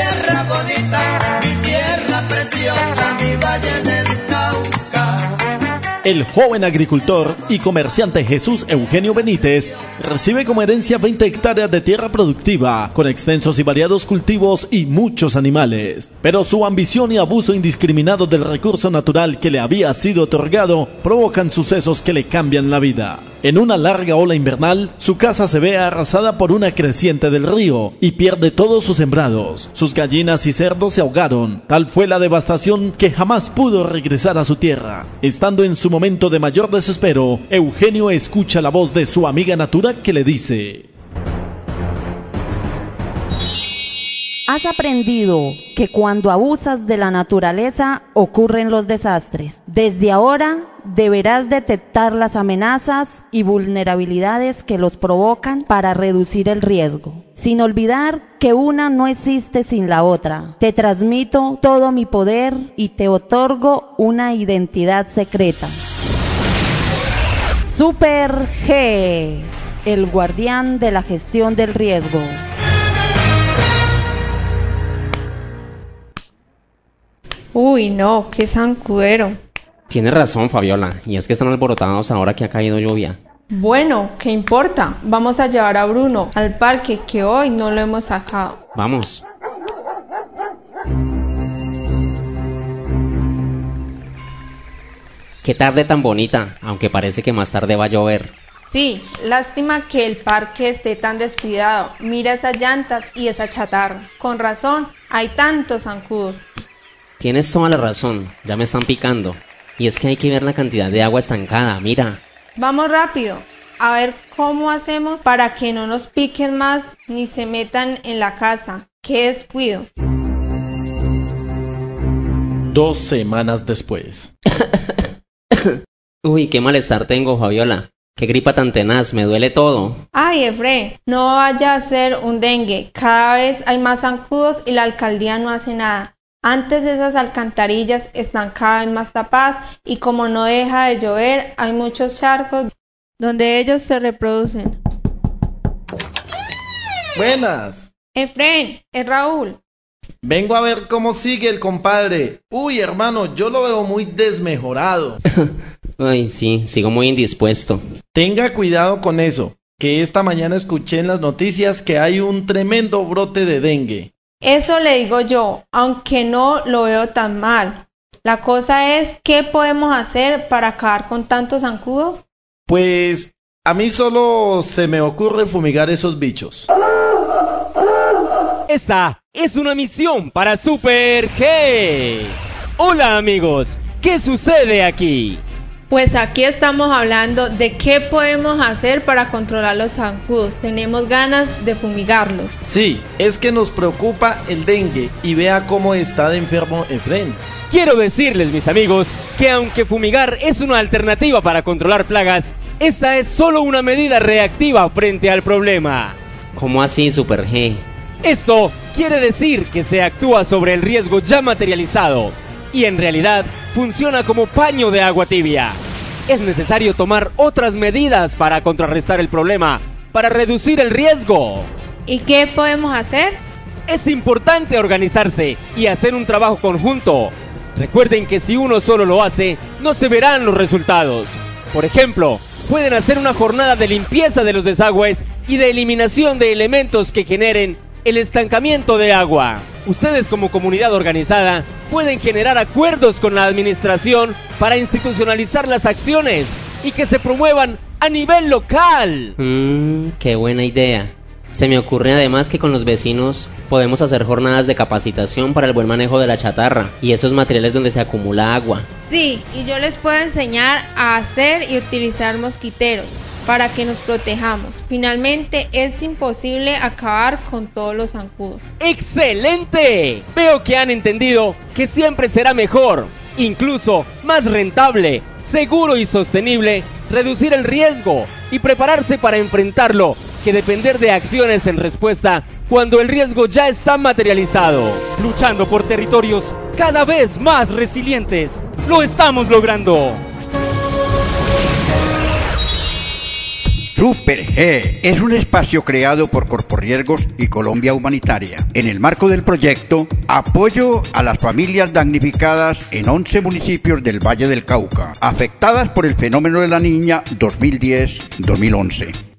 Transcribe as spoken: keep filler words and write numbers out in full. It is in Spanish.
tierra bonita, mi tierra preciosa, mi valle del Cauca. El joven agricultor y comerciante Jesús Eugenio Benítez recibe como herencia veinte hectáreas de tierra productiva, con extensos y variados cultivos y muchos animales. Pero su ambición y abuso indiscriminado del recurso natural que le había sido otorgado provocan sucesos que le cambian la vida. En una larga ola invernal, su casa se ve arrasada por una creciente del río y pierde todos sus sembrados. Sus gallinas y cerdos se ahogaron. Tal fue la devastación que jamás pudo regresar a su tierra. Estando en su momento de mayor desespero, Eugenio escucha la voz de su amiga Natura que le dice: Has aprendido que cuando abusas de la naturaleza ocurren los desastres. Desde ahora deberás detectar las amenazas y vulnerabilidades que los provocan para reducir el riesgo, sin olvidar que una no existe sin la otra. Te transmito todo mi poder y te otorgo una identidad secreta. Super G, el guardián de la gestión del riesgo. Uy, no, qué zancudero. Tienes razón, Fabiola, y es que están alborotados ahora que ha caído lluvia. Bueno, ¿qué importa? Vamos a llevar a Bruno al parque, que hoy no lo hemos sacado. Vamos. Qué tarde tan bonita, aunque parece que más tarde va a llover. Sí, lástima que el parque esté tan descuidado. Mira esas llantas y esa chatarra. Con razón, hay tantos zancudos. Tienes toda la razón, ya me están picando. Y es que hay que ver la cantidad de agua estancada, mira. Vamos rápido, a ver cómo hacemos para que no nos piquen más ni se metan en la casa. ¡Qué descuido! Dos semanas después. Uy, qué malestar tengo, Fabiola. Qué gripa tan tenaz, me duele todo. Ay, Efrén, no vaya a ser un dengue. Cada vez hay más zancudos y la alcaldía no hace nada. Antes esas alcantarillas están cada vez más tapadas y como no deja de llover, hay muchos charcos donde ellos se reproducen. Buenas. Efrén, es Raúl. Vengo a ver cómo sigue el compadre. Uy, hermano, yo lo veo muy desmejorado. Ay, sí, sigo muy indispuesto. Tenga cuidado con eso, que esta mañana escuché en las noticias que hay un tremendo brote de dengue. Eso le digo yo, aunque no lo veo tan mal. La cosa es, ¿qué podemos hacer para acabar con tanto zancudo? Pues a mí solo se me ocurre fumigar esos bichos. Esta es una misión para Super G. Hola amigos, ¿qué sucede aquí? Pues aquí estamos hablando de qué podemos hacer para controlar los zancudos. Tenemos ganas de fumigarlos. Sí, es que nos preocupa el dengue y vea cómo está de enfermo Efrén. Quiero decirles, mis amigos, que aunque fumigar es una alternativa para controlar plagas, esta es solo una medida reactiva frente al problema. ¿Cómo así, Super G? Esto quiere decir que se actúa sobre el riesgo ya materializado y en realidad funciona como paño de agua tibia. Es necesario tomar otras medidas para contrarrestar el problema, para reducir el riesgo. ¿Y qué podemos hacer? Es importante organizarse y hacer un trabajo conjunto. Recuerden que si uno solo lo hace, no se verán los resultados. Por ejemplo, pueden hacer una jornada de limpieza de los desagües y de eliminación de elementos que generen el estancamiento de agua. Ustedes como comunidad organizada pueden generar acuerdos con la administración para institucionalizar las acciones y que se promuevan a nivel local. Mmm, qué buena idea. Se me ocurre además que con los vecinos podemos hacer jornadas de capacitación para el buen manejo de la chatarra y esos materiales donde se acumula agua. Sí, y yo les puedo enseñar a hacer y utilizar mosquiteros para que nos protejamos. Finalmente, es imposible acabar con todos los zancudos. ¡Excelente! Veo que han entendido que siempre será mejor, incluso más rentable, seguro y sostenible, reducir el riesgo y prepararse para enfrentarlo, que depender de acciones en respuesta cuando el riesgo ya está materializado. Luchando por territorios cada vez más resilientes. ¡Lo estamos logrando! Super G es un espacio creado por Corporriesgos y Colombia Humanitaria en el marco del proyecto Apoyo a las familias damnificadas en once municipios del Valle del Cauca, afectadas por el fenómeno de la niña dos mil diez dos mil once.